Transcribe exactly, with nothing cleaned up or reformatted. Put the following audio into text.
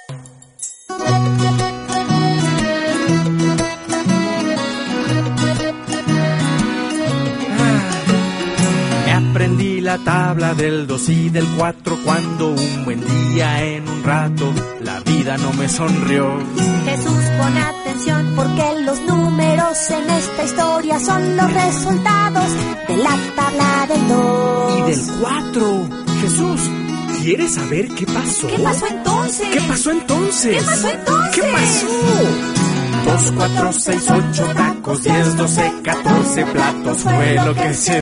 Aprendí la tabla del dos y del cuatro cuando un buen día en un rato la vida no me sonrió. Jesús, pon atención porque los números en esta historia son los resultados de la tabla del dos. Y del cuatro. Jesús, ¿quieres saber qué pasó? ¿Qué pasó entonces? ¿Qué pasó entonces? ¿Qué pasó entonces? ¿Qué pasó? Dos, cuatro, seis, ocho tacos, diez, doce, catorce platos fue lo que se